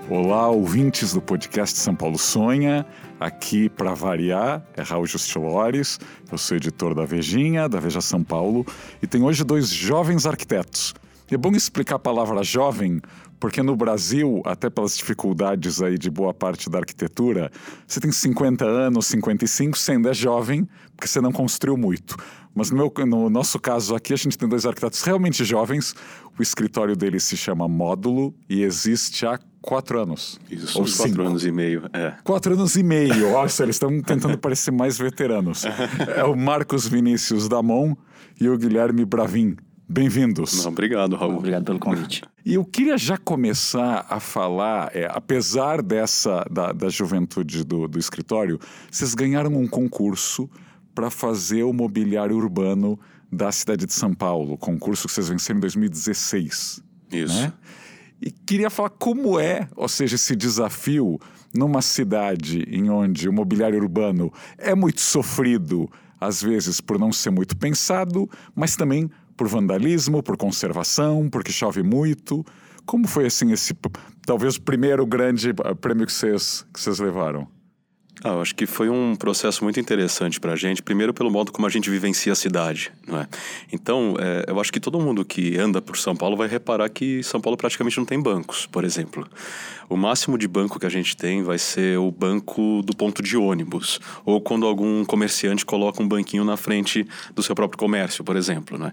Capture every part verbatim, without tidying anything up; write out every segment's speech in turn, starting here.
Olá, ouvintes do podcast São Paulo Sonha. Aqui, para variar, é Raul Justilores. Eu sou editor da Vejinha, da Veja São Paulo, e tenho hoje dois jovens arquitetos. É bom explicar a palavra jovem, porque no Brasil, até pelas dificuldades aí de boa parte da arquitetura, você tem cinquenta anos, cinquenta e cinco, você ainda é jovem, porque você não construiu muito. Mas no, meu, no nosso caso aqui, a gente tem dois arquitetos realmente jovens. O escritório deles se chama Módulo e existe há quatro anos. Isso, ou quatro cinco. anos e meio. É. Quatro anos e meio. Nossa, eles estão tentando parecer mais veteranos. É o Marcos Vinícius Damon e o Guilherme Bravin. Bem-vindos. Não, obrigado, Raul. Obrigado pelo convite. E eu queria já começar a falar, é, apesar dessa, da, da juventude do, do escritório, vocês ganharam um concurso para fazer o mobiliário urbano da cidade de São Paulo, concurso que vocês venceram em dois mil e dezesseis. Isso. Né? E queria falar como é, ou seja, esse desafio numa cidade em onde o mobiliário urbano é muito sofrido, às vezes por não ser muito pensado, mas também por vandalismo, por conservação, porque chove muito. Como foi assim esse, talvez o primeiro grande prêmio que vocês, que vocês levaram? Ah, eu acho que foi um processo muito interessante para a gente, primeiro pelo modo como a gente vivencia a cidade, não é? Então, é, eu acho que todo mundo que anda por São Paulo vai reparar que São Paulo praticamente não tem bancos, por exemplo. O máximo de banco que a gente tem vai ser o banco do ponto de ônibus, ou quando algum comerciante coloca um banquinho na frente do seu próprio comércio, por exemplo, né?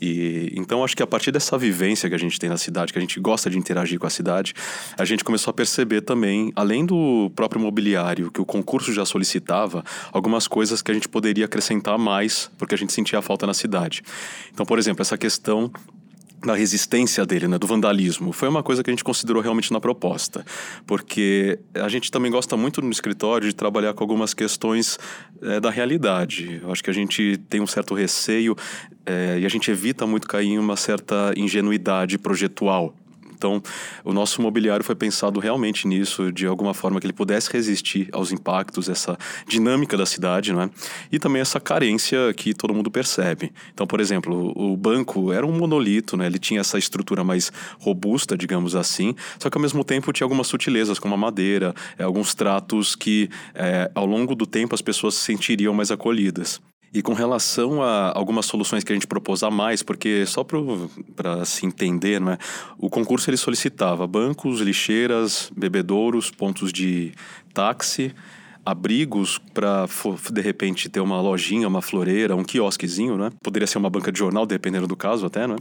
E, então, acho que a partir dessa vivência que a gente tem na cidade, que a gente gosta de interagir com a cidade, a gente começou a perceber também, além do próprio mobiliário, que o concurso já solicitava, algumas coisas que a gente poderia acrescentar mais, porque a gente sentia a falta na cidade. Então, por exemplo, essa questão da resistência dele, né, do vandalismo, foi uma coisa que a gente considerou realmente na proposta, porque a gente também gosta muito no escritório de trabalhar com algumas questões é, da realidade. Eu acho que a gente tem um certo receio é, e a gente evita muito cair em uma certa ingenuidade projetual. Então, o nosso mobiliário foi pensado realmente nisso, de alguma forma que ele pudesse resistir aos impactos, essa dinâmica da cidade, não é? E também essa carência que todo mundo percebe. Então, por exemplo, o banco era um monolito, né? Ele tinha essa estrutura mais robusta, digamos assim, só que ao mesmo tempo tinha algumas sutilezas, como a madeira, é, alguns tratos que é, ao longo do tempo as pessoas se sentiriam mais acolhidas. E com relação a algumas soluções que a gente propôs a mais, porque só para se entender, não é? O concurso ele solicitava bancos, lixeiras, bebedouros, pontos de táxi, abrigos para, de repente, ter uma lojinha, uma floreira, um quiosquezinho, né? Poderia ser uma banca de jornal, dependendo do caso até, né?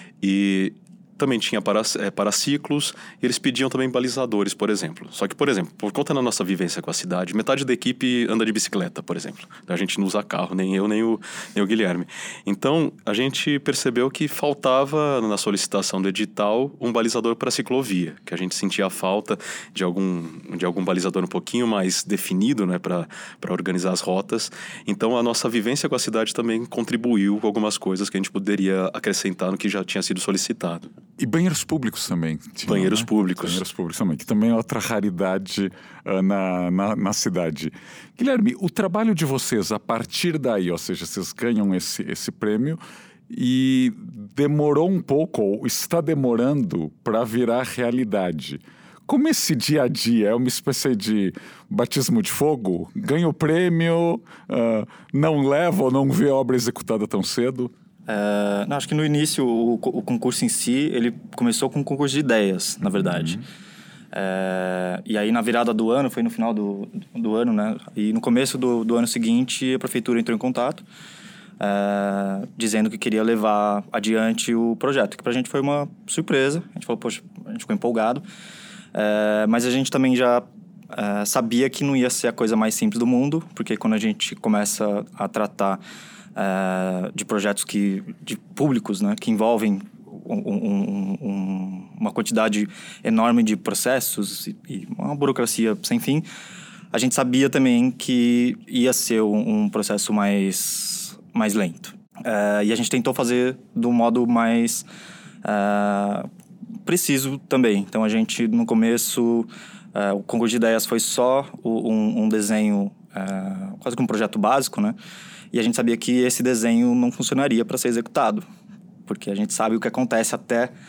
E também tinha para, é, paraciclos, e eles pediam também balizadores, por exemplo. Só que, por exemplo, por conta da nossa vivência com a cidade, metade da equipe anda de bicicleta, por exemplo. A gente não usa carro, nem eu, nem o, nem o Guilherme. Então, a gente percebeu que faltava, na solicitação do edital, um balizador para ciclovia, que a gente sentia a falta de algum, de algum balizador um pouquinho mais definido, né, para organizar as rotas. Então, a nossa vivência com a cidade também contribuiu com algumas coisas que a gente poderia acrescentar no que já tinha sido solicitado. E banheiros públicos também. Tinham, banheiros né? públicos. Banheiros públicos também, que também é outra raridade uh, na, na, na cidade. Guilherme, o trabalho de vocês, a partir daí, ou seja, vocês ganham esse, esse prêmio e demorou um pouco, ou está demorando, para virar realidade. Como esse dia a dia é uma espécie de batismo de fogo? Ganha o prêmio, uh, não leva ou não vê a obra executada tão cedo? É, não, acho que no início o, o concurso em si, ele começou com um concurso de ideias, na verdade. Uhum. É, e aí na virada do ano, foi no final do, do ano, né? E no começo do, do ano seguinte, a prefeitura entrou em contato, é, dizendo que queria levar adiante o projeto, que pra gente foi uma surpresa. A gente falou, poxa, a gente ficou empolgado. É, mas a gente também já é, sabia que não ia ser a coisa mais simples do mundo, porque quando a gente começa a tratar Uh, de projetos que, de públicos, né, que envolvem um, um, um, uma quantidade enorme de processos e, e uma burocracia sem fim, a gente sabia também que ia ser um, um processo mais, mais lento. Uh, e a gente tentou fazer do modo mais uh, preciso também. Então, a gente, no começo, uh, o concurso de ideias foi só um, um desenho, uh, quase que um projeto básico, né? E a gente sabia que esse desenho não funcionaria para ser executado, porque a gente sabe o que acontece até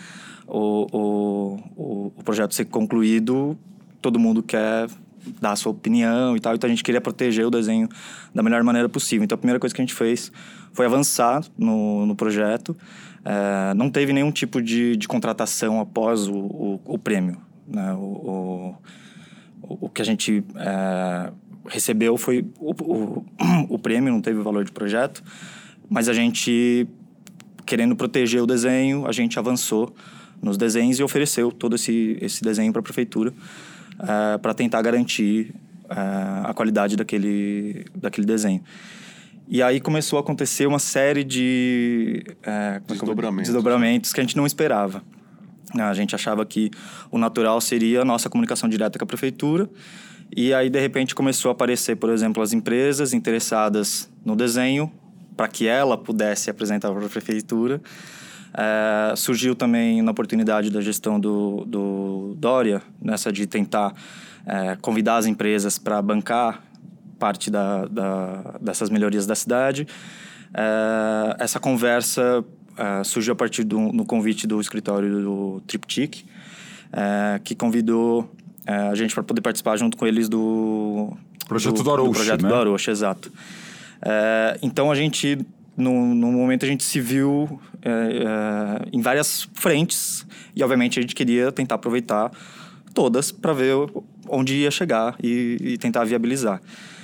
o, o, o, o projeto ser concluído, todo mundo quer dar a sua opinião e tal, então a gente queria proteger o desenho da melhor maneira possível. Então a primeira coisa que a gente fez foi avançar no, no projeto. É, não teve nenhum tipo de, de contratação após o, o, o prêmio, né? O, o, o que a gente é, recebeu foi o, o, o prêmio, não teve o valor de projeto, mas a gente, querendo proteger o desenho, a gente avançou nos desenhos e ofereceu todo esse, esse desenho para a prefeitura, é, para tentar garantir é, a qualidade daquele, daquele desenho. E aí começou a acontecer uma série de é, desdobramentos. desdobramentos que a gente não esperava. A gente achava que o natural seria a nossa comunicação direta com a prefeitura. E aí, de repente, começou a aparecer, por exemplo, as empresas interessadas no desenho para que ela pudesse apresentar para a prefeitura. É, surgiu também na oportunidade da gestão do, do Dória, nessa de tentar é, convidar as empresas para bancar parte da, da, dessas melhorias da cidade. É, essa conversa é, surgiu a partir do no convite do escritório do Triptych, é, que convidou é, a gente para poder participar junto com eles do Projeto do, do Arouche, do projeto né? do Arouche, exato. É, então a gente, no, no momento, a gente se viu é, é, em várias frentes e, obviamente, a gente queria tentar aproveitar todas para ver onde ia chegar e, e tentar viabilizar.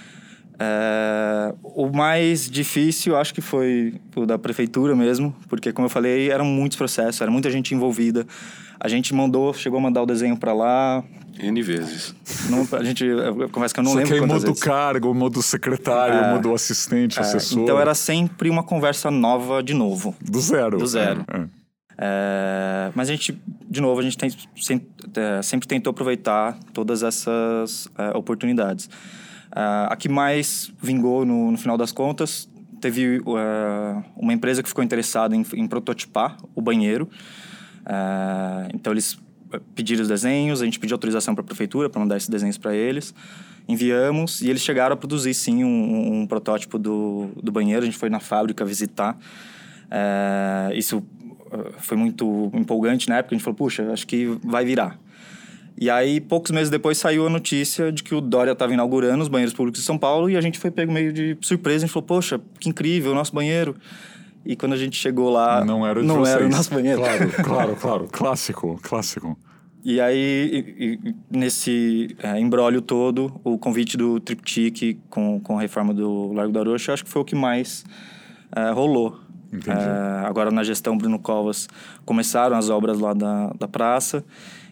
É, o mais difícil, acho que foi o da prefeitura mesmo, porque, como eu falei, eram muitos processos, era muita gente envolvida. A gente mandou, chegou a mandar o desenho para lá. N vezes. Não, a gente, eu confesso que eu não Você lembro quantas muda o vezes. cargo, muda o secretário, É, muda o assistente, é, assessor. Então era sempre uma conversa nova de novo. Do zero. Do zero. É, é. É, mas a gente, de novo, a gente tem, sempre, é, sempre tentou aproveitar todas essas é, oportunidades. É, a que mais vingou no, no final das contas, teve é, uma empresa que ficou interessada em, em prototipar o banheiro. É, então eles pediram os desenhos, a gente pediu autorização para a prefeitura para mandar esses desenhos para eles, enviamos e eles chegaram a produzir sim um, um protótipo do, do banheiro. A gente foi na fábrica visitar. É, isso foi muito empolgante na época. A gente falou, puxa, acho que vai virar. E aí, poucos meses depois, saiu a notícia de que o Dória estava inaugurando os banheiros públicos de São Paulo e a gente foi pego meio de surpresa. A gente falou, poxa, que incrível, o nosso banheiro. E quando a gente chegou lá, Não era o de não vocês. era o nosso banheiro. Claro, claro, claro. Clássico, clássico. E aí, e, e, nesse é, imbróglio todo, o convite do Triptych com, com a reforma do Largo do Arouche, acho que foi o que mais é, rolou. É, agora, na gestão Bruno Covas, começaram as obras lá da, da praça.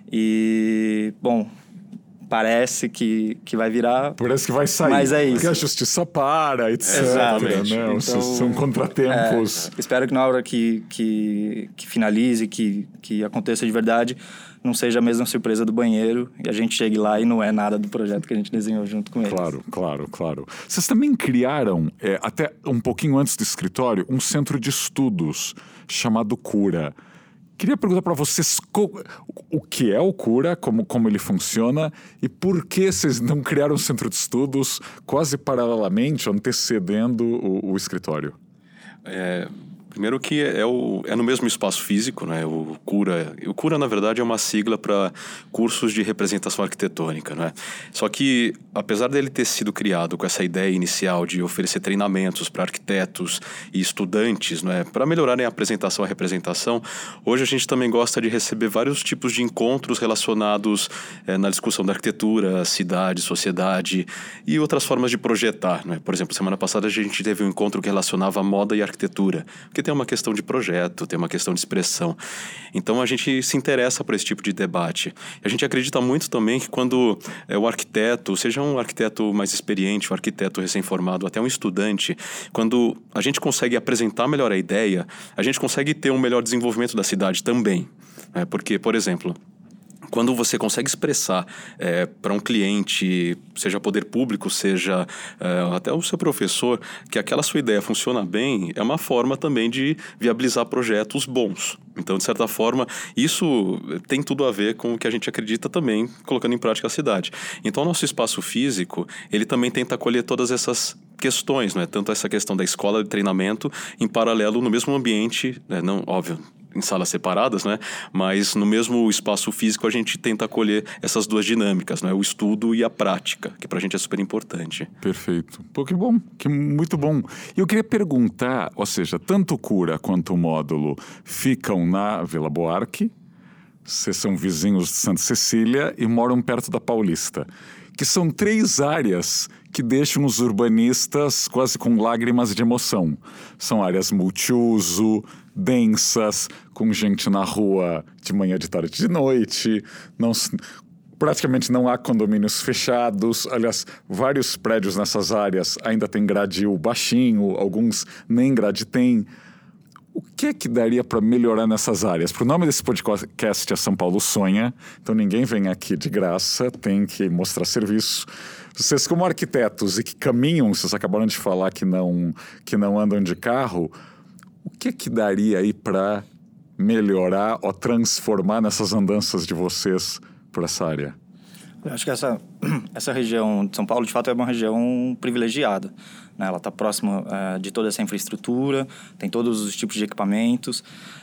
E, bom, parece que, que vai virar. Parece que vai sair. Mas é isso. Porque a justiça para, etcétera. Exatamente. Né? Então, São contratempos. É, espero que na hora que, que, que finalize, que, que aconteça de verdade, não seja a mesma surpresa do banheiro e a gente chegue lá e não é nada do projeto que a gente desenhou junto com eles. Claro, claro, claro. Vocês também criaram, é, até um pouquinho antes do escritório, um centro de estudos chamado Cura. Queria perguntar para vocês co- o que é o Cura, como, como ele funciona e por que vocês não criaram um centro de estudos quase paralelamente, antecedendo o, o escritório? É, primeiro que é, o, é no mesmo espaço físico, né? O Cura, o Cura, na verdade, é uma sigla para cursos de representação arquitetônica, né? Só que, apesar dele ter sido criado com essa ideia inicial de oferecer treinamentos para arquitetos e estudantes, né? Para melhorarem a apresentação e a representação, hoje a gente também gosta de receber vários tipos de encontros relacionados é, na discussão da arquitetura, cidade, sociedade e outras formas de projetar, né? Por exemplo, semana passada a gente teve um encontro que relacionava moda e arquitetura, porque tem uma questão de projeto, tem uma questão de expressão. Então a gente se interessa por esse tipo de debate. A gente acredita muito também que quando é, o arquiteto, seja um arquiteto mais experiente, um arquiteto recém-formado, até um estudante, quando a gente consegue apresentar melhor a ideia, a gente consegue ter um melhor desenvolvimento da cidade também. Né? Porque, por exemplo, quando você consegue expressar é, para um cliente, seja poder público, seja é, até o seu professor, que aquela sua ideia funciona bem, é uma forma também de viabilizar projetos bons. Então, de certa forma, isso tem tudo a ver com o que a gente acredita também, colocando em prática a cidade. Então, o nosso espaço físico, ele também tenta acolher todas essas questões, né? Tanto essa questão da escola de treinamento, em paralelo, no mesmo ambiente, né? Não, óbvio, em salas separadas, né? Mas no mesmo espaço físico a gente tenta acolher essas duas dinâmicas, né? O estudo e a prática, que pra gente é super importante. Perfeito. Pô, que bom, que muito bom. E eu queria perguntar, ou seja, tanto o Cura quanto o módulo ficam na Vila Buarque, vocês são vizinhos de Santa Cecília e moram perto da Paulista, que são três áreas que deixam os urbanistas quase com lágrimas de emoção. São áreas multiuso, densas, com gente na rua de manhã, de tarde, de noite. Não, praticamente não há condomínios fechados. Aliás, vários prédios nessas áreas ainda têm gradil baixinho, alguns nem grade tem. O que é que daria para melhorar nessas áreas? Para o nome desse podcast é São Paulo Sonha, então ninguém vem aqui de graça, tem que mostrar serviço. Vocês como arquitetos e que caminham, vocês acabaram de falar que não, que não andam de carro, o que é que daria aí para melhorar ou transformar nessas andanças de vocês por essa área? Eu acho que essa, essa região de São Paulo, de fato, é uma região privilegiada, né? Ela está próxima uh, de toda essa infraestrutura, tem todos os tipos de equipamentos,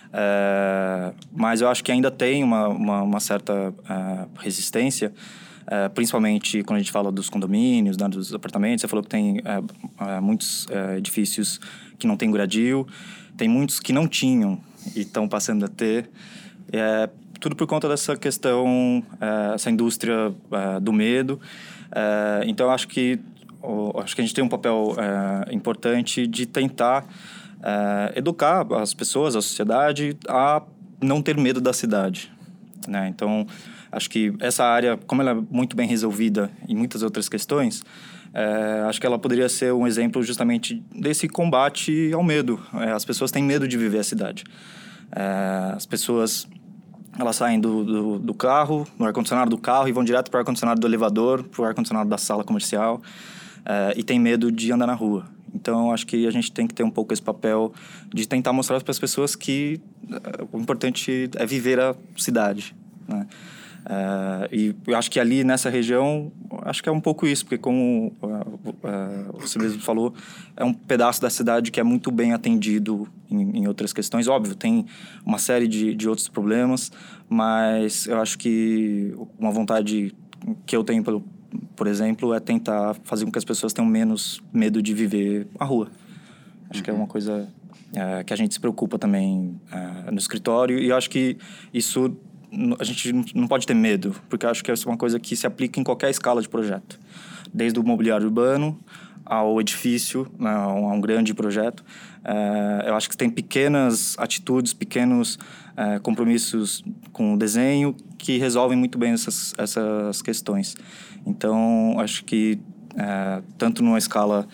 uh, mas eu acho que ainda tem uma, uma, uma certa uh, resistência, uh, principalmente quando a gente fala dos condomínios, né, dos apartamentos. Você falou que tem uh, uh, muitos uh, edifícios que não têm gradil, tem muitos que não tinham e estão passando a ter. Uh, Tudo por conta dessa questão, uh, essa indústria uh, do medo. Uh, então, acho que, uh, acho que a gente tem um papel uh, importante de tentar uh, educar as pessoas, a sociedade, a não ter medo da cidade, né? Então, acho que essa área, como ela é muito bem resolvida em muitas outras questões, uh, acho que ela poderia ser um exemplo justamente desse combate ao medo. Uh, as pessoas têm medo de viver a cidade. Uh, as pessoas... Elas saem do, do, do carro, no ar-condicionado do carro, e vão direto para o ar-condicionado do elevador, para o ar-condicionado da sala comercial, uh, e tem medo de andar na rua. Então, acho que a gente tem que ter um pouco esse papel de tentar mostrar para as pessoas que uh, o importante é viver a cidade, né? Uh, e eu acho que ali nessa região, acho que é um pouco isso, porque como uh, uh, você mesmo falou, é um pedaço da cidade que é muito bem atendido em, em outras questões. Óbvio, tem uma série de, de outros problemas, mas eu acho que uma vontade que eu tenho, por, por exemplo, é tentar fazer com que as pessoas tenham menos medo de viver a rua. Acho uhum. que é uma coisa uh, que a gente se preocupa também uh, no escritório, e eu acho que isso... a gente não pode ter medo, porque eu acho que essa é uma coisa que se aplica em qualquer escala de projeto. Desde o mobiliário urbano ao edifício, né, a um grande projeto. É, eu acho que tem pequenas atitudes, pequenos é, compromissos com o desenho que resolvem muito bem essas, essas questões. Então, acho que é, tanto numa escala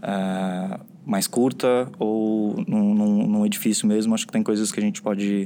é, mais curta ou num, num, num edifício mesmo, acho que tem coisas que a gente pode...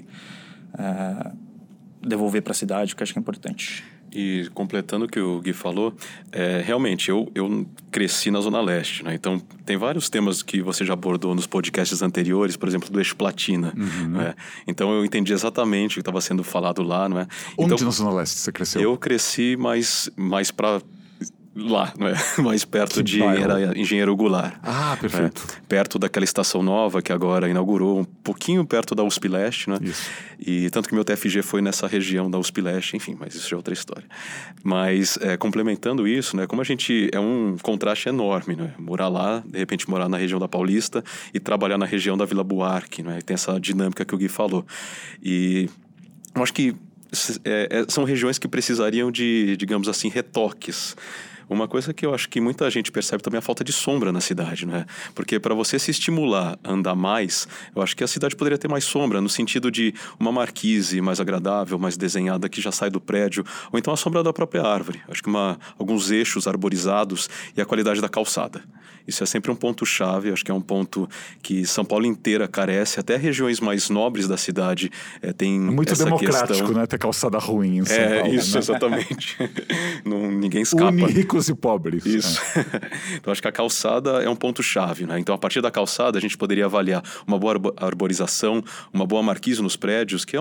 É, devolver para a cidade, que eu acho que é importante. E completando o que o Gui falou, é, realmente, eu, eu cresci na Zona Leste, né? Então, tem vários temas que você já abordou nos podcasts anteriores, por exemplo, do Eixo Platina. Uhum. Né? Então, eu entendi exatamente o que estava sendo falado lá, não é? Onde então, na Zona Leste você cresceu? Eu cresci mais, mais para... lá, não é? Mais perto que de era Engenheiro Goulart. Ah, perfeito. É, perto daquela estação nova que agora inaugurou, um pouquinho perto da U S P Leste, né? Isso. E tanto que meu T F G foi nessa região da U S P Leste, enfim, mas isso é outra história. Mas, é, complementando isso, né? Como a gente... é um contraste enorme, né? Morar lá, de repente morar na região da Paulista e trabalhar na região da Vila Buarque, né? Tem essa dinâmica que o Gui falou. E eu acho que é, é, são regiões que precisariam de, digamos assim, retoques. Uma coisa que eu acho que muita gente percebe também é a falta de sombra na cidade, né? Porque para você se estimular a andar mais, eu acho que a cidade poderia ter mais sombra, no sentido de uma marquise mais agradável, mais desenhada, que já sai do prédio, ou então a sombra da própria árvore. Acho que uma, alguns eixos arborizados e a qualidade da calçada. Isso é sempre um ponto-chave, acho que é um ponto que São Paulo inteira carece, até regiões mais nobres da cidade é, tem é muito essa democrático, questão. Né? Ter calçada ruim em São é, Paulo. Isso, né? Exatamente. Não, ninguém escapa. Une ricos e pobres. Isso. É. Então, acho que a calçada é um ponto-chave, né? Então, a partir da calçada, a gente poderia avaliar uma boa arborização, uma boa marquise nos prédios, que é um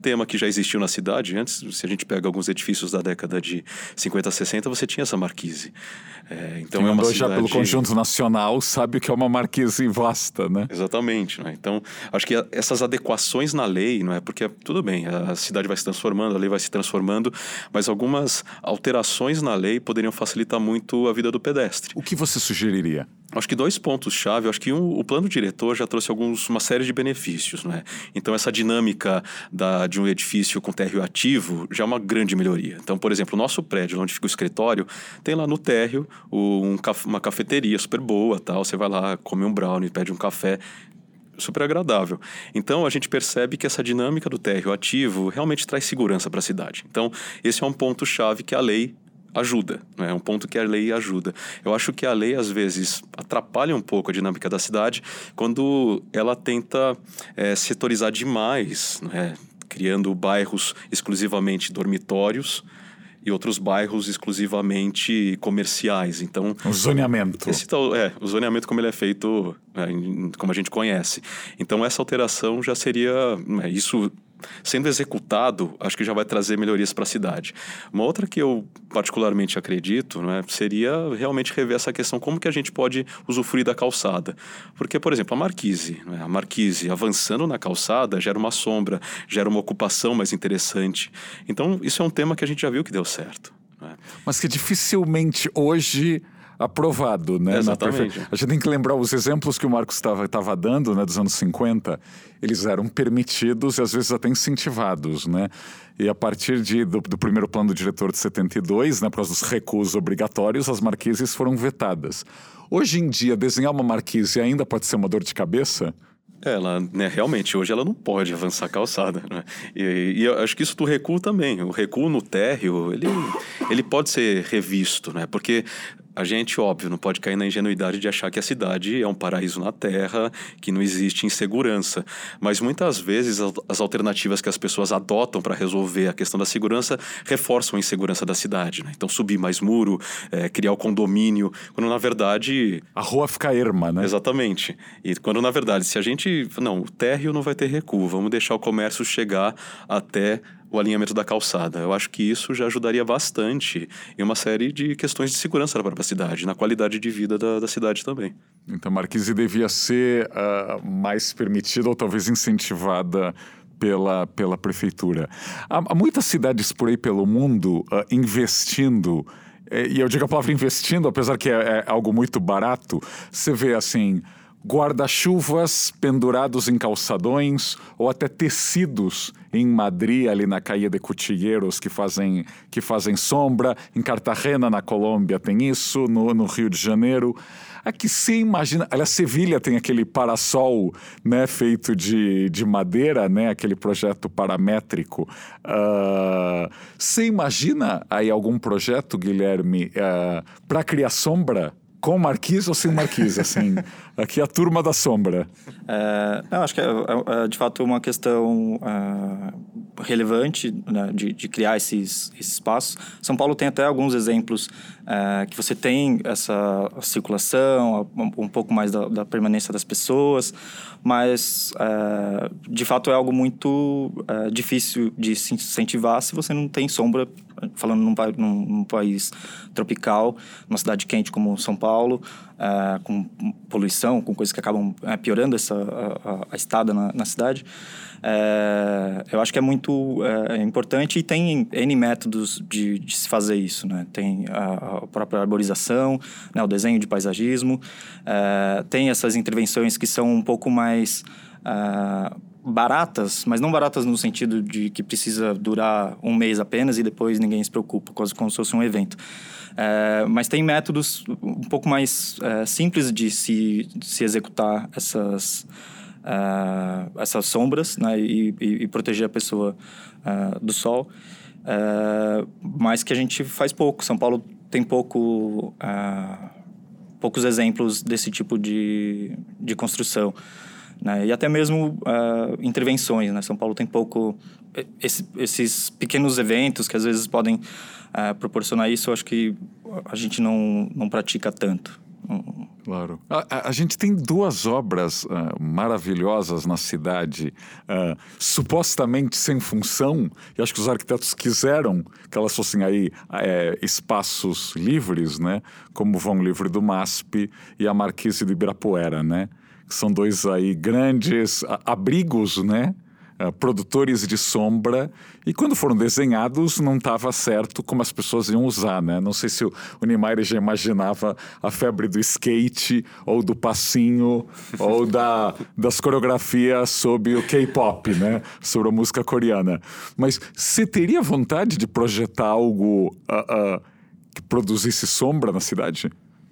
tema que já existiu na cidade. Antes, se a gente pega alguns edifícios da década de cinquenta, sessenta, você tinha essa marquise. É, então Quem é uma andou cidade... já pelo conjunto nacional sabe o que é uma marquise vasta, né? Exatamente. Né? Então, acho que essas adequações na lei, não é? Porque tudo bem, a cidade vai se transformando, a lei vai se transformando, mas algumas alterações na lei poderiam facilitar muito a vida do pedestre. O que você sugeriria? Acho que dois pontos-chave. Acho que um, o plano diretor já trouxe alguns, uma série de benefícios, né? Então, essa dinâmica da, de um edifício com térreo ativo já é uma grande melhoria. Então, por exemplo, o nosso prédio, onde fica o escritório, tem lá no térreo um, uma cafeteria super boa, tal. Você vai lá, come um brownie, pede um café, super agradável. Então, a gente percebe que essa dinâmica do térreo ativo realmente traz segurança para a cidade. Então, esse é um ponto-chave que a lei ajuda, né? É um ponto que a lei ajuda. Eu acho que a lei, às vezes, atrapalha um pouco a dinâmica da cidade quando ela tenta é, setorizar demais, né? Criando bairros exclusivamente dormitórios e outros bairros exclusivamente comerciais. Então, o zoneamento. Esse tal, é, o zoneamento como ele é feito, é, como a gente conhece. Então, essa alteração já seria... É, isso... Sendo executado, acho que já vai trazer melhorias para a cidade. Uma outra que eu particularmente acredito, né, seria realmente rever essa questão, como que a gente pode usufruir da calçada. Porque, por exemplo, a marquise, né, a marquise avançando na calçada gera uma sombra, gera uma ocupação mais interessante. Então, isso é um tema que a gente já viu que deu certo. Né? Mas que dificilmente hoje... aprovado, né? Exatamente. A gente tem que lembrar os exemplos que o Marcos estava dando, né, dos anos cinquenta, eles eram permitidos e às vezes até incentivados, né? E a partir de, do, do primeiro plano diretor de setenta e dois, né, por causa dos recuos obrigatórios, as marquises foram vetadas. Hoje em dia, desenhar uma marquise ainda pode ser uma dor de cabeça? Ela, né, realmente, hoje ela não pode avançar a calçada, né? E, e eu acho que isso do recuo também. O recuo no térreo, ele, ele pode ser revisto, né? Porque a gente, óbvio, não pode cair na ingenuidade de achar que a cidade é um paraíso na terra, que não existe insegurança. Mas muitas vezes as alternativas que as pessoas adotam para resolver a questão da segurança reforçam a insegurança da cidade, né? Então, subir mais muro, é, criar o condomínio, quando na verdade... A rua fica erma, né? Exatamente. E quando na verdade, se a gente... Não, o térreo não vai ter recuo, vamos deixar o comércio chegar até o alinhamento da calçada. Eu acho que isso já ajudaria bastante em uma série de questões de segurança da própria cidade, na qualidade de vida da, da cidade também. Então, a marquise devia ser uh, mais permitida ou talvez incentivada pela, pela prefeitura. Há, há muitas cidades por aí pelo mundo uh, investindo, e eu digo a palavra investindo, apesar que é, é algo muito barato. Você vê assim... guarda-chuvas pendurados em calçadões ou até tecidos em Madrid, ali na Calle de Cutilleros, que fazem, que fazem sombra. Em Cartagena, na Colômbia, tem isso. No, no Rio de Janeiro. Aqui você imagina... Aliás, Sevilha tem aquele parasol, né, feito de, de madeira, né, aquele projeto paramétrico. Uh, você imagina aí algum projeto, Guilherme, uh, para criar sombra? Com marquise ou sem marquise, assim? Aqui é a turma da sombra. É, eu acho que é, é, é de fato uma questão é, relevante, né, de, de criar esses, esses espaços. São Paulo tem até alguns exemplos é, que você tem essa circulação, um, um pouco mais da, da permanência das pessoas, mas é, de fato é algo muito é, difícil de se incentivar se você não tem sombra, falando num, num, num país tropical, numa cidade quente como São Paulo, é, com poluição, com coisas que acabam é, piorando essa, a, a estada na, na cidade. É, eu acho que é muito é, importante e tem N métodos de, de se fazer isso, né? Tem a, a própria arborização, né? O desenho de paisagismo, é, tem essas intervenções que são um pouco mais... É, baratas, mas não baratas no sentido de que precisa durar um mês apenas e depois ninguém se preocupa, quase como se fosse um evento. É, mas tem métodos um pouco mais é, simples de se, de se executar essas, uh, essas sombras, né, e, e, e proteger a pessoa uh, do sol, uh, mas que a gente faz pouco. São Paulo tem pouco, uh, poucos exemplos desse tipo de, de construção. Né? E até mesmo uh, intervenções, né? São Paulo tem pouco... Esse, esses pequenos eventos que às vezes podem uh, proporcionar isso, eu acho que a gente não, não pratica tanto. Claro. A, a, a gente tem duas obras uh, maravilhosas na cidade, uh, supostamente sem função, e acho que os arquitetos quiseram que elas fossem aí é, espaços livres, né? Como o Vão Livre do M A S P e a Marquise de Ibirapuera, né? Que são dois aí grandes a, abrigos, né? Uh, produtores de sombra, e quando foram desenhados não estava certo como as pessoas iam usar, né? Não sei se o, o Niemeyer já imaginava a febre do skate ou do passinho ou da, das coreografias sobre o K-pop, né? Sobre a música coreana. Mas você teria vontade de projetar algo uh, uh, que produzisse sombra na cidade?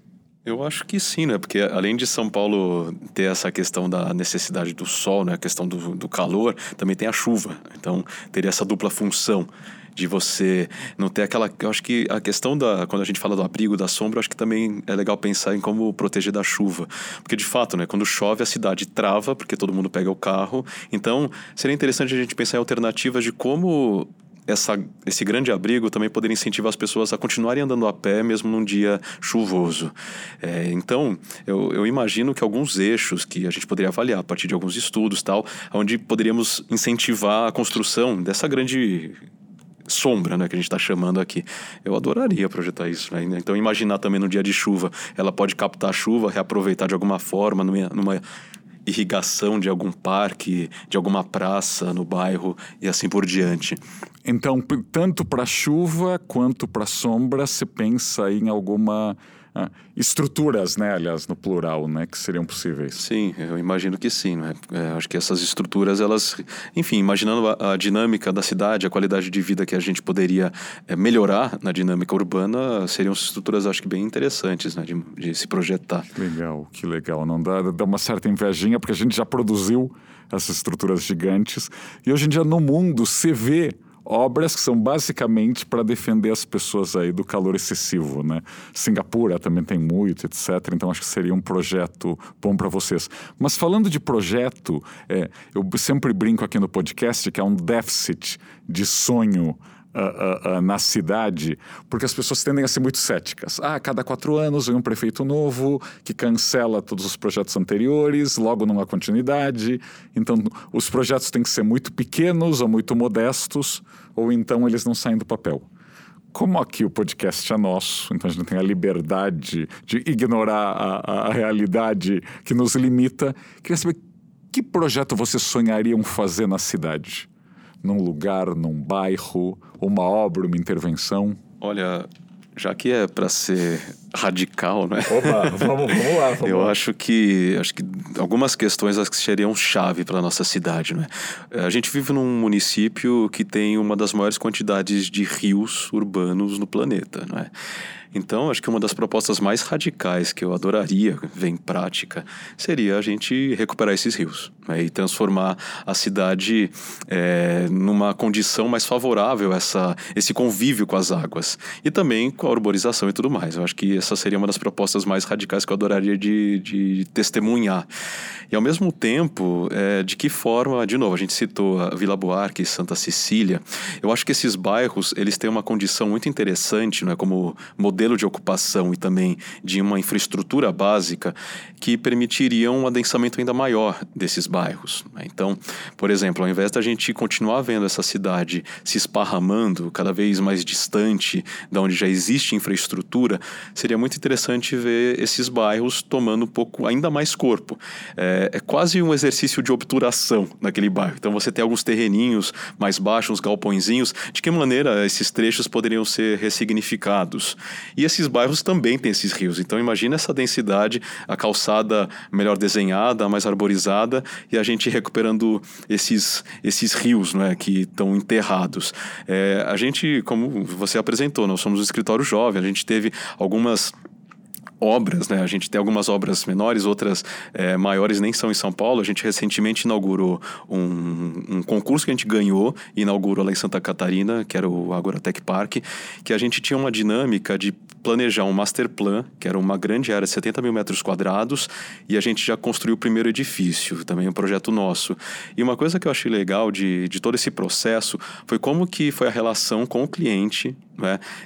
Eu acho que sim, né? Porque além de São Paulo ter essa questão da necessidade do sol, né? A questão do, do calor, também tem a chuva. Então, teria essa dupla função de você não ter aquela... Eu acho que a questão da... Quando a gente fala do abrigo, da sombra, eu acho que também é legal pensar em como proteger da chuva. Porque, de fato, né? Quando chove, a cidade trava, porque todo mundo pega o carro. Então, seria interessante a gente pensar em alternativas de como... Essa, esse grande abrigo também poderia incentivar as pessoas a continuarem andando a pé mesmo num dia chuvoso. É, então, eu, eu imagino que alguns eixos que a gente poderia avaliar a partir de alguns estudos, tal, onde poderíamos incentivar a construção dessa grande sombra, né, que a gente está chamando aqui. Eu adoraria projetar isso, né? Então, imaginar também no dia de chuva, ela pode captar a chuva, reaproveitar de alguma forma, numa... numa irrigação de algum parque, de alguma praça no bairro e assim por diante. Então, tanto para chuva quanto para sombra, você pensa em alguma ah, estruturas, né, aliás, no plural, né, que seriam possíveis. Sim, eu imagino que sim, né? É, acho que essas estruturas, elas, enfim, imaginando a, a dinâmica da cidade, a qualidade de vida que a gente poderia é, melhorar na dinâmica urbana, seriam estruturas, acho que bem interessantes, né, de, de se projetar. Que legal, que legal. Não dá, dá uma certa invejinha, porque a gente já produziu essas estruturas gigantes, e hoje em dia no mundo se vê obras que são basicamente para defender as pessoas aí do calor excessivo, né? Singapura também tem muito, etcétera. Então acho que seria um projeto bom para vocês. Mas falando de projeto, é, eu sempre brinco aqui no podcast que há um déficit de sonho Uh, uh, uh, na cidade, porque as pessoas tendem a ser muito céticas. Ah, a cada quatro anos vem um prefeito novo que cancela todos os projetos anteriores, logo não há continuidade. Então, os projetos têm que ser muito pequenos ou muito modestos, ou então eles não saem do papel. Como aqui o podcast é nosso, então a gente não tem a liberdade de ignorar a, a realidade que nos limita, queria saber que projeto vocês sonhariam fazer na cidade? Num lugar, num bairro, uma obra, uma intervenção? Olha, já que é para ser radical, né? Opa, vamos, vamos lá. Vamos Eu lá. acho que, acho que algumas questões acho que seriam chave para a nossa cidade, né? A gente vive num município que tem uma das maiores quantidades de rios urbanos no planeta, não é? Então, acho que uma das propostas mais radicais que eu adoraria ver em prática seria a gente recuperar esses rios, né, e transformar a cidade é, numa condição mais favorável a essa, esse convívio com as águas e também com a urbanização e tudo mais. Eu acho que essa seria uma das propostas mais radicais que eu adoraria de, de testemunhar. E, ao mesmo tempo, é, de que forma, de novo, a gente citou a Vila Buarque e Santa Cecília, eu acho que esses bairros, eles têm uma condição muito interessante, né, como modelo modelo de ocupação e também de uma infraestrutura básica que permitiriam um adensamento ainda maior desses bairros. Então, por exemplo, ao invés da gente continuar vendo essa cidade se esparramando cada vez mais distante de onde já existe infraestrutura, seria muito interessante ver esses bairros tomando um pouco, ainda mais corpo. É, é quase um exercício de obturação naquele bairro. Então, você tem alguns terreninhos mais baixos, uns galpõezinhos. De que maneira esses trechos poderiam ser ressignificados? E esses bairros também têm esses rios. Então, imagina essa densidade, a calçada melhor desenhada, mais arborizada, e a gente recuperando esses, esses rios, não é, que estão enterrados. É, a gente, como você apresentou, nós somos um escritório jovem, a gente teve algumas obras, né? A gente tem algumas obras menores, outras é, maiores nem são em São Paulo. A gente recentemente inaugurou um, um concurso que a gente ganhou e inaugurou lá em Santa Catarina, que era o Agoratec Park, que a gente tinha uma dinâmica de planejar um master plan, que era uma grande área de setenta mil metros quadrados, e a gente já construiu o primeiro edifício, também um projeto nosso. E uma coisa que eu achei legal de, de todo esse processo foi como que foi a relação com o cliente, né?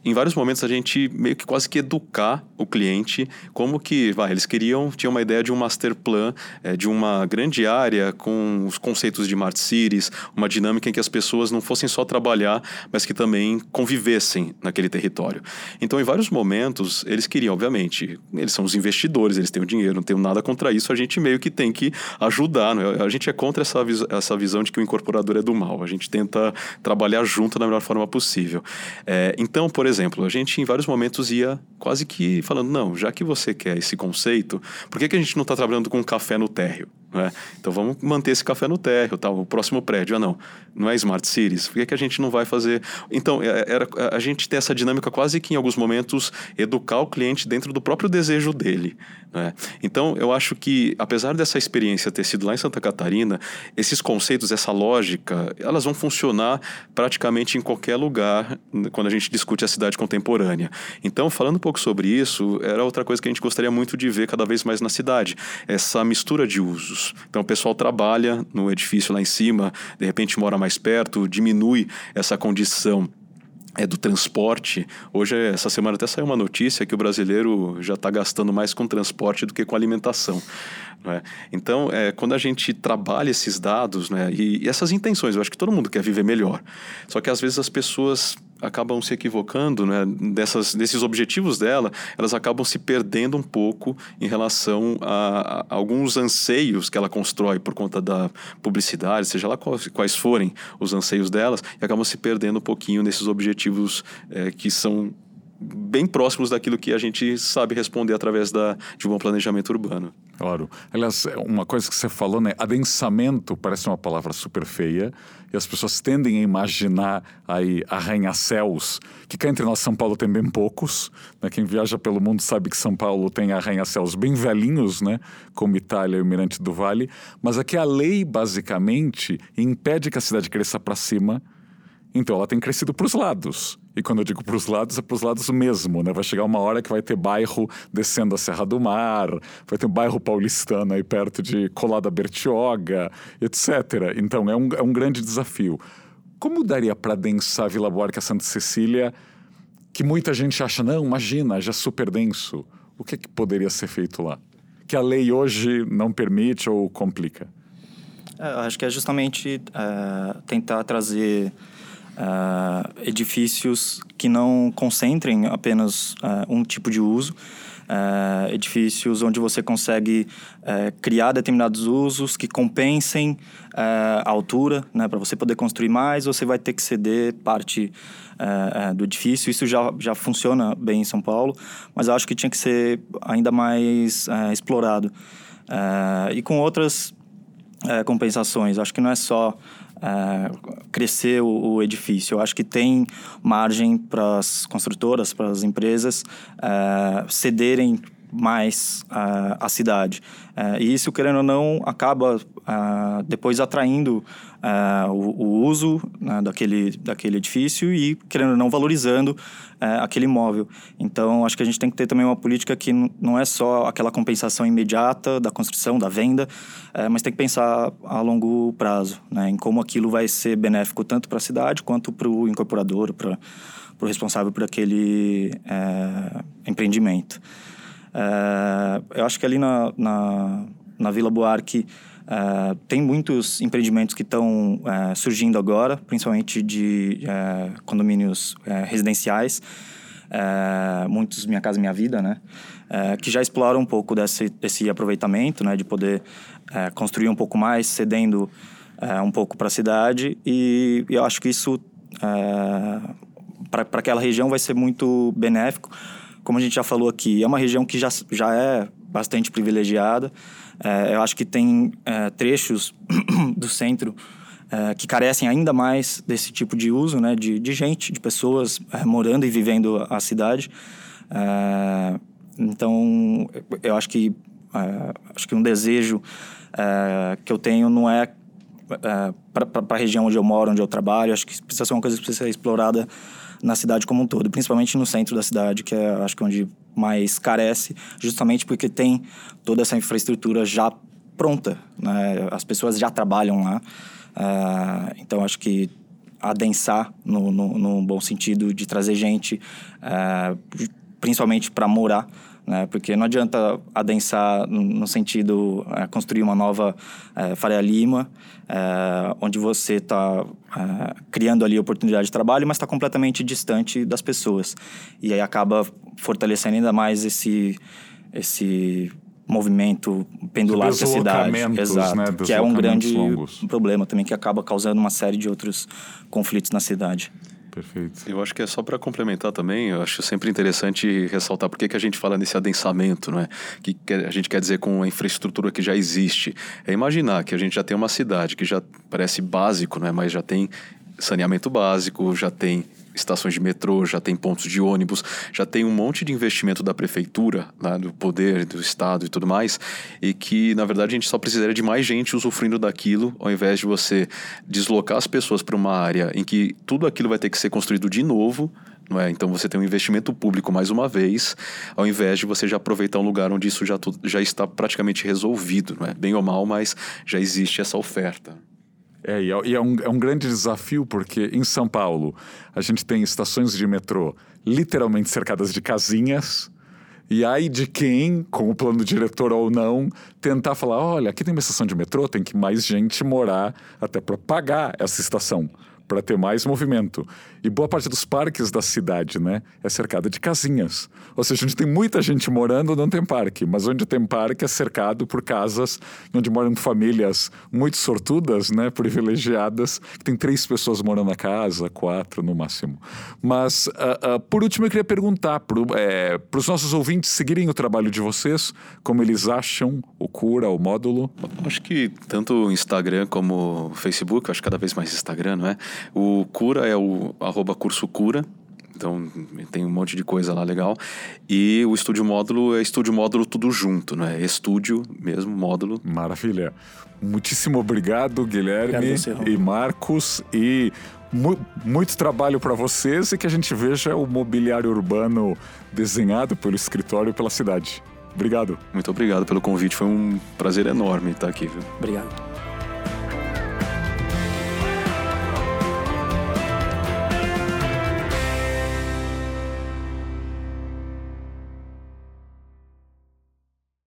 em vários momentos, a gente meio que quase que educar o cliente, como que, vai, eles queriam, tinham uma ideia de um master plan, é, de uma grande área com os conceitos de Smart Cities, uma dinâmica em que as pessoas não fossem só trabalhar, mas que também convivessem naquele território. Então, em vários momentos, eles queriam, obviamente, eles são os investidores, eles têm o dinheiro, não tenho nada contra isso, a gente meio que tem que ajudar, não é? A gente é contra essa, vis- essa visão de que o incorporador é do mal, a gente tenta trabalhar junto da melhor forma possível. É, então, por exemplo, a gente em vários momentos ia quase que falando, não, já que você quer esse conceito, por que, que a gente não está trabalhando com um café no térreo? Não é? Então vamos manter esse café no térreo, tá? O próximo prédio, ah não, não é Smart Cities, por que, que a gente não vai fazer... Então, era, a gente tem essa dinâmica quase que em alguns momentos educar o cliente dentro do próprio desejo dele. Né? Então, eu acho que, apesar dessa experiência ter sido lá em Santa Catarina, esses conceitos, essa lógica, elas vão funcionar praticamente em qualquer lugar quando a gente discute a cidade contemporânea. Então, falando um pouco sobre isso, era outra coisa que a gente gostaria muito de ver cada vez mais na cidade, essa mistura de usos. Então, o pessoal trabalha no edifício lá em cima, de repente mora mais perto, diminui essa condição É do transporte. Hoje, essa semana até saiu uma notícia que o brasileiro já está gastando mais com transporte do que com alimentação. Né? Então, é, quando a gente trabalha esses dados, né, e, e essas intenções, eu acho que todo mundo quer viver melhor. Só que às vezes as pessoas acabam se equivocando, né, dessas, desses objetivos dela, elas acabam se perdendo um pouco em relação a, a alguns anseios que ela constrói por conta da publicidade, seja lá quais, quais forem os anseios delas, e acabam se perdendo um pouquinho nesses objetivos é, que são bem próximos daquilo que a gente sabe responder através da, de um bom planejamento urbano. Claro. Aliás, uma coisa que você falou, né? Adensamento parece uma palavra super feia e as pessoas tendem a imaginar aí arranha-céus, que cá entre nós São Paulo tem bem poucos, né? Quem viaja pelo mundo sabe que São Paulo tem arranha-céus bem velhinhos, né? Como Itália e o Mirante do Vale, mas aqui a lei basicamente impede que a cidade cresça para cima. Então, ela tem crescido para os lados. E quando eu digo para os lados, é para os lados mesmo, né? Vai chegar uma hora que vai ter bairro descendo a Serra do Mar, vai ter um bairro paulistano aí perto de Colada Bertioga, etcétera. Então, é um, é um grande desafio. Como daria para densar Vila Buarque a Santa Cecília, que muita gente acha, não, imagina, já é super denso. O que, que poderia ser feito lá? Que a lei hoje não permite ou complica? É, acho que é justamente é, tentar trazer... Uh, edifícios que não concentrem apenas uh, um tipo de uso, uh, edifícios onde você consegue uh, criar determinados usos que compensem uh, a altura, né? Para você poder construir mais, você vai ter que ceder parte uh, uh, do edifício. Isso já, já funciona bem em São Paulo, mas eu acho que tinha que ser ainda mais uh, explorado. Uh, e com outras uh, compensações, acho que não é só Uh, crescer o, o edifício. Eu acho que tem margem para as construtoras, para as empresas uh, cederem mais uh, a cidade. Uh, e isso, querendo ou não, acaba uh, depois atraindo uh, o, o uso né, daquele, daquele edifício e, querendo ou não, valorizando uh, aquele imóvel. Então, acho que a gente tem que ter também uma política que n- não é só aquela compensação imediata da construção, da venda, uh, mas tem que pensar a longo prazo, né, em como aquilo vai ser benéfico tanto para a cidade quanto para o incorporador, para o responsável por aquele uh, empreendimento. Uh, eu acho que ali na, na, na Vila Buarque uh, tem muitos empreendimentos que estão uh, surgindo agora, principalmente de uh, condomínios uh, residenciais, uh, muitos Minha Casa Minha Vida, né? Uh, que já exploram um pouco desse, desse aproveitamento, né? De poder uh, construir um pouco mais, cedendo uh, um pouco para a cidade, e eu acho que isso uh, para aquela região vai ser muito benéfico. Como a gente já falou aqui, é uma região que já, já é bastante privilegiada. É, eu acho que tem é, trechos do centro é, que carecem ainda mais desse tipo de uso, né? De, de gente, de pessoas é, morando e vivendo a cidade. É, então, eu acho que, é, acho que um desejo é, que eu tenho não é, é para a região onde eu moro, onde eu trabalho. Acho que precisa ser uma coisa que precisa ser explorada na cidade como um todo, principalmente no centro da cidade, que é, acho que, onde mais carece, justamente porque tem toda essa infraestrutura já pronta, né? As pessoas já trabalham lá, uh, então acho que adensar no, no, no bom sentido de trazer gente, é, principalmente para morar, né? Porque não adianta adensar no sentido é, construir uma nova é, Faria Lima, é, onde você está é, criando ali oportunidade de trabalho, mas está completamente distante das pessoas. E aí acaba fortalecendo ainda mais esse, esse movimento pendular que a cidade. Exato, né? Que é um grande longos. problema também, que acaba causando uma série de outros conflitos na cidade. Perfeito. Eu acho que é só para complementar também, eu acho sempre interessante ressaltar por que que a gente fala nesse adensamento, não é? Que a gente quer dizer com a infraestrutura que já existe. É imaginar que a gente já tem uma cidade que já parece básico, né? Mas já tem saneamento básico, já tem estações de metrô, já tem pontos de ônibus, já tem um monte de investimento da prefeitura, né, do poder, do estado e tudo mais, e que, na verdade, a gente só precisaria de mais gente usufruindo daquilo, ao invés de você deslocar as pessoas para uma área em que tudo aquilo vai ter que ser construído de novo, não é? Então você tem um investimento público mais uma vez, ao invés de você já aproveitar um lugar onde isso já, já está praticamente resolvido, não é? Bem ou mal, mas já existe essa oferta. É, e é, um, é um grande desafio, porque em São Paulo a gente tem estações de metrô literalmente cercadas de casinhas, e aí de quem, com o plano diretor ou não, tentar falar, olha, aqui tem uma estação de metrô, tem que mais gente morar até para pagar essa estação, para ter mais movimento. E boa parte dos parques da cidade, né, é cercada de casinhas. Ou seja, onde tem muita gente morando, não tem parque. Mas onde tem parque é cercado por casas onde moram famílias muito sortudas, né, privilegiadas, que tem três pessoas morando na casa, quatro no máximo. Mas, uh, uh, por último, eu queria perguntar para é, os nossos ouvintes seguirem o trabalho de vocês, como eles acham o Cura, o módulo. Eu acho que tanto o Instagram como o Facebook, eu acho cada vez mais Instagram, não é? O Cura é o arroba curso Cura, então tem um monte de coisa lá legal. E o Estúdio Módulo é Estúdio Módulo tudo junto, né? Estúdio mesmo, módulo. Maravilha. Muitíssimo obrigado, Guilherme obrigado você, e Marcos. E mu- muito trabalho para vocês e que a gente veja o mobiliário urbano desenhado pelo escritório e pela cidade. Obrigado. Muito obrigado pelo convite, foi um prazer enorme estar aqui, viu? Obrigado.